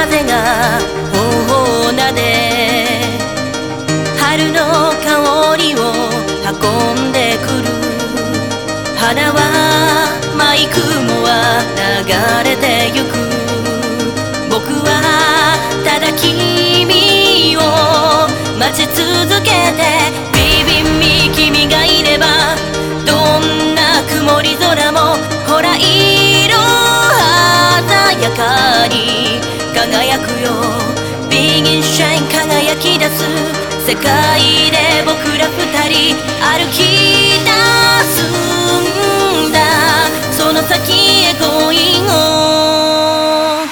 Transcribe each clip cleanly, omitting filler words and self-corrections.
風が頬をなで春の香りを運んでくる。花は舞い雲は流れてゆく。僕はただ君を待ち続けてビビンに君がいればどんな曇り空もほら色鮮やかに輝くよ。ビギンシャイン輝き出す世界で僕ら二人歩き出すんだ。その先へ恋を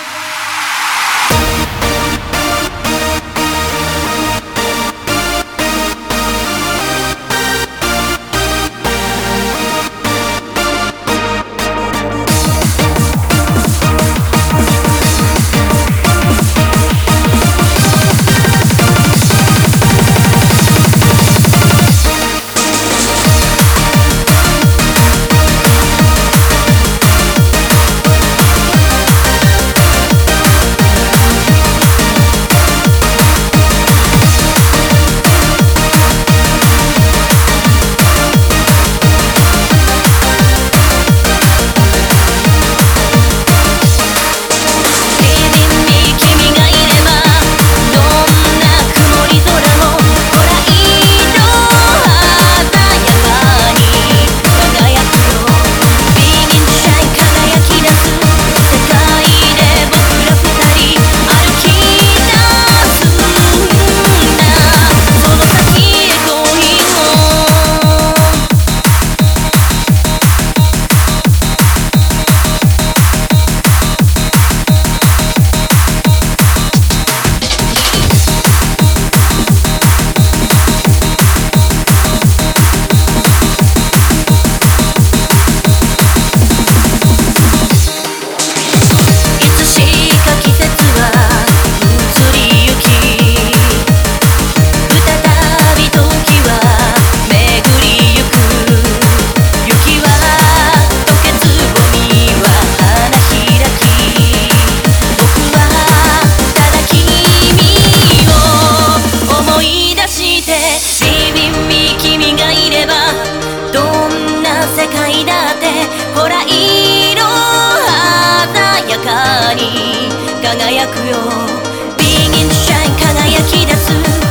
世界だってほら色鮮やかに輝くよ。ビギンシャイン輝き出す